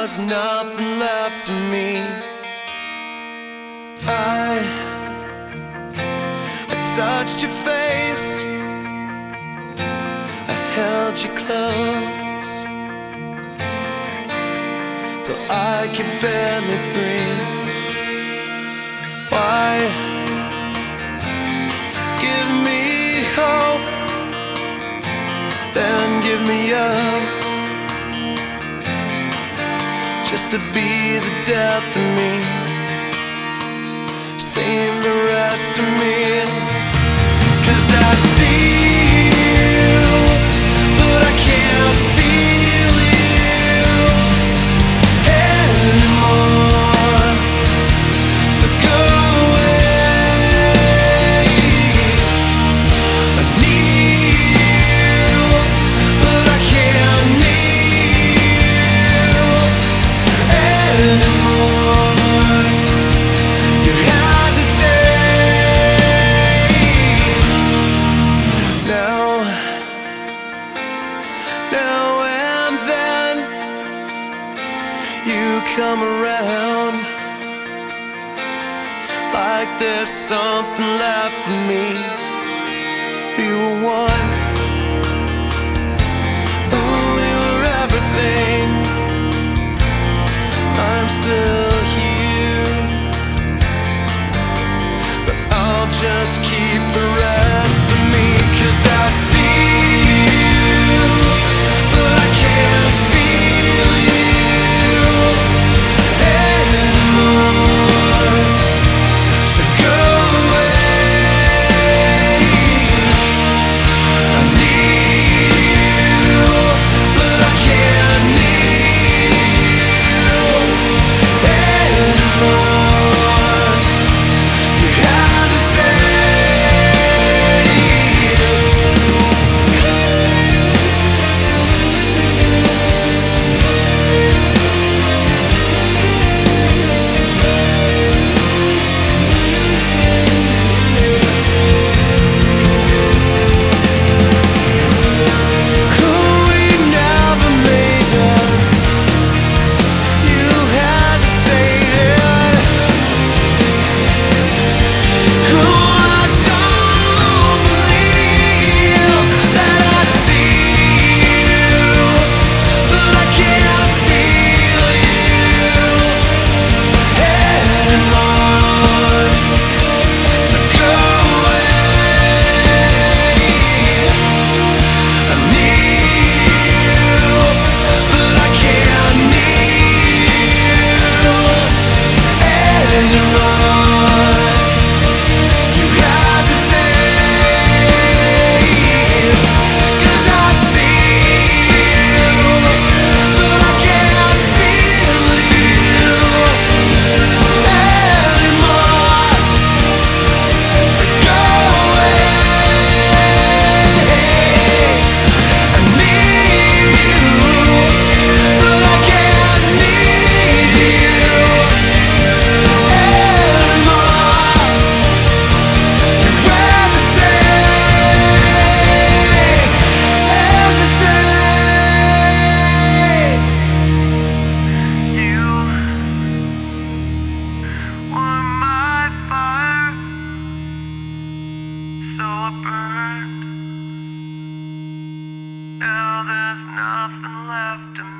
there's nothing left of me. I touched your face, I held you close, till I could barely breathe. Why give me hope, then give me up, just to be the death of me? Save the rest of me. 'Cause I see you, but I can't feel you anymore. So go away. I need you, but I can't need you anymore. You hesitate now and then. You come around like there's something left for me. We were one, oh, we were everything. I'm still here, but I'll just keep the rest of me. 'Cause I see you, but I can't feel you anymore. So go away. I need you, but I can't need you anymore. You burned. Now there's nothing left of me.